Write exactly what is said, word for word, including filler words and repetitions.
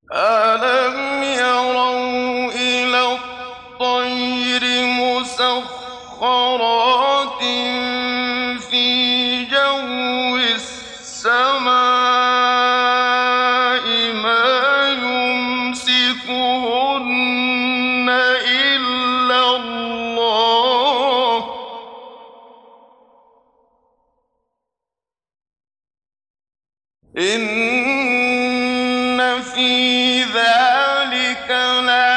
أَلَمْ يَرَوْا إِلَى الطَّيْرِ مُسَخَّرَاتٍ فِي جَوِّ السَّمَاءِ مَا يُمْسِكُهُنَّ إِلَّا اللَّهُ ۗ إِنَّ فِي ذَٰلِكَ